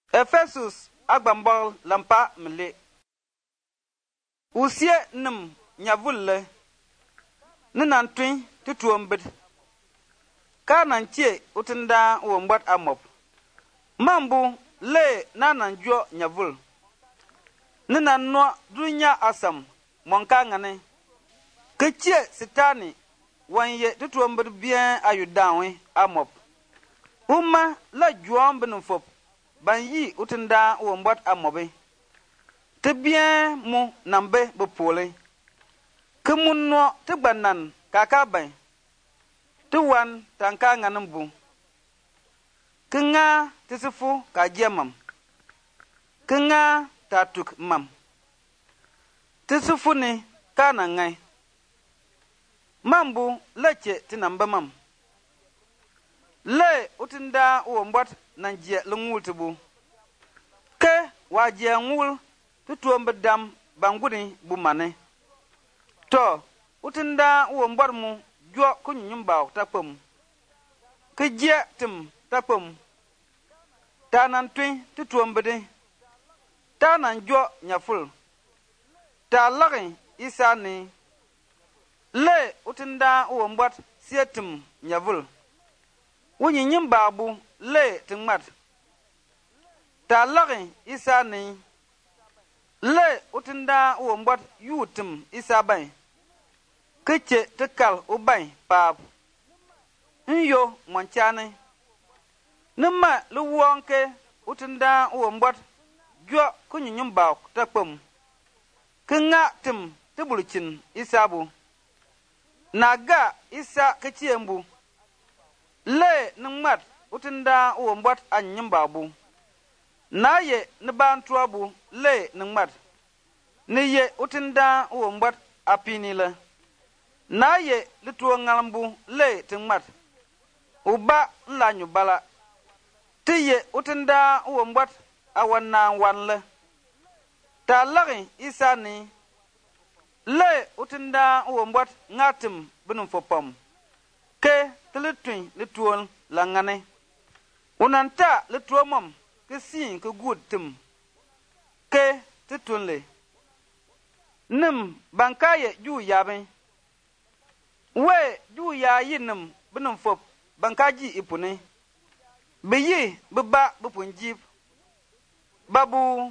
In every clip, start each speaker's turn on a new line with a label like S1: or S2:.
S1: Ephesus agbambol lampa mle. Usie nim nyavulle. Ninan twin tutuombed. Kanan chie utinda uombat amop. Mambu le nanan jo nyavul. Ninan no dunya asam monka ngane. Kechie sitani wanye tutuombed bien ayudawe amop. Uma la juam benufop. Ban yi utinda uombat amobe. Te bien mu nambe bepole. Ke mun no te banan kaka bay. Te wan tanka nganambu. Ke nga te sefu ka jemam. Ke nga tatuk mam. Te sefu ni kana ngay. Mambu leche te namba mam. Le utinda uombat nanjie lungul tebu. Ke wajie ngul tutuombe dam banguni bumane. To utinda uombat mu jo kunyumba takpom. Ke jie tim takpom. Tanan twin tutuombe de. Tanan jo nyaful. Ta lagin isa ni. Le utinda uombat sietim nyavul. Wunyi nyimba bu le tingmat. Ta lagin isa ni. Le utinda uombat yutim isa bay. Keche tekal ubay pab. Nyo mwanchane. Nima luwonke utinda uombat jo kunyinyumba takpom. Kenga tim tebuluchin isa bu. Naga isa kechiembu. Le ningmat utinda uombat anyimba bu. Na ye nibantua bu le ningmat. Ni ye utinda uombat apini le. Na ye lituo ngalambu le tingmat. Uba nla nyubala. Ti ye utinda uombat awana wanle. Ta lagin isa ni. Le utinda uombat ngatim binumfopom. Ke telitwin lituol langane. Unanta lituo mom. Ke sin ke good tim. Ke titunle. Nim bankaye ju yaben. We ju ya yinim binumfop bankaji ipune. Beyi beba bupunjib. Babu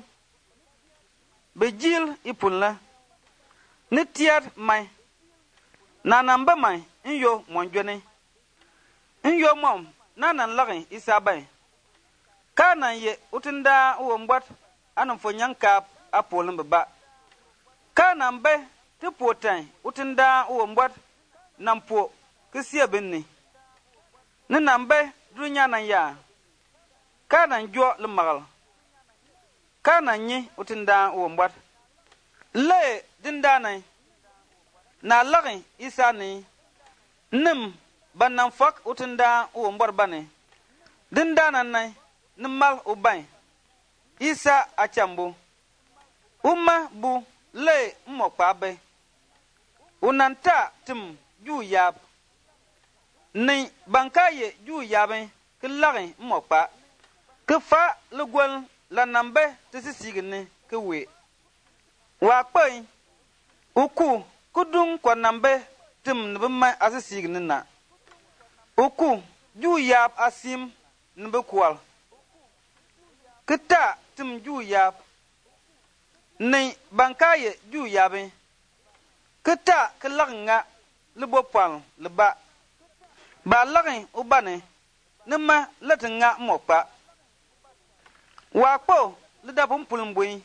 S1: bejil ipunla. Nitiad mai. Nanamba mai inyo monjone. Inyo mom nanan lagin isabay. Kanan ye utinda uombat anam fonyankap apolin beba. Kanan be te potan utinda uombat nampo kesiya benni. Ninan be dunya nan ya. Kanan jo lemagal. Kanan ye utinda uombat. Le dindanay. Na lagin isa ni. Nim banan fak utinda uombat bane. Dindanan nay. Nimal ubay. Isa achambu. Uma bu le mokpa be. Unanta tim ju yab. Ni bankaye ju yabe. Ke lagin mokpa. Ke fa legwel la nambe tesisigine ke we. Wakpoy. Uku kudung kwa nambe tim nbema asisigine na. Uku ju yab asim nbe kwal. Kita tim ju yab. Ni bankaye ju yabe. Kita ke lagin libo pal liba. Ba lagin ubane. Nima latin nga mokpa. Wakpo lidabun pulmbui.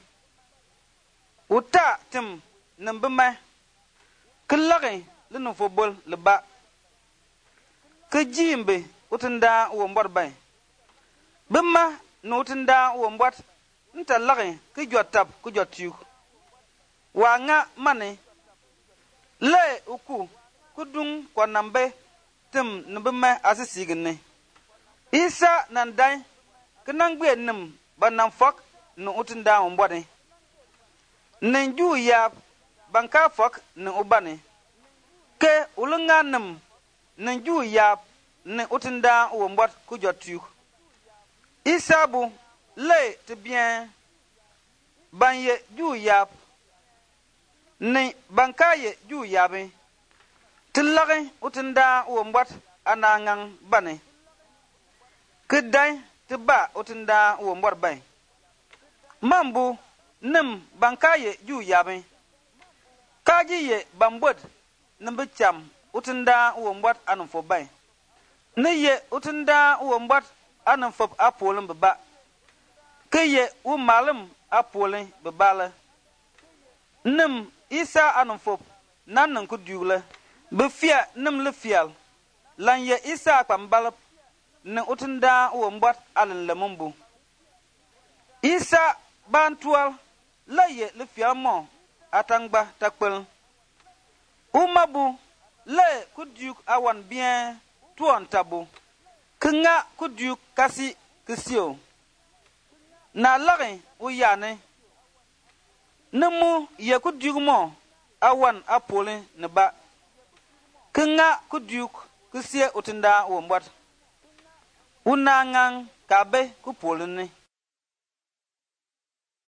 S1: Uta tim nimbima. Ke lagin linufobol liba. Ke jimbe utinda uombat bay. Bima no utinda uombat. Nta lagin ke jotab ku jotyuk. Wa nga mane. Le uku kudung kwa nambe tim nimbima asisigine. Isa nandai kenangbe nim banam fok no utinda umbane. Nenju yab banka fok no ubane. Ke ulunga nim nenju yab ne utinda umbat ku jotyuk. Isa bu le te bien ban ye ju yab ni ban ka ye ju yabe te lage utinda wo mbwat anangang bane kedai te ba utinda wo mbwat bai mambu nim ban ka ye ju yabe kaji ye bambod nimbe cham utinda wo mbwat anum fo bai ni ye utinda wo mbwat anum fo apolim ba ke ye wo malum apolim bala nim isa anum fo nan nan ku dugle be fia nim le fial lan ye isa kwambal ne utinda wo mbwat alin lemumbu isa bantual la ye le fial mo atangba takpel umabu le kuduk awan bien tuon tabu kinga kuduk kasi kisio na lagin uyane nemu ye kuduk mo awan apole ne ba kinga kuduk kisie utinda wo mbwat unangang kabe ku polene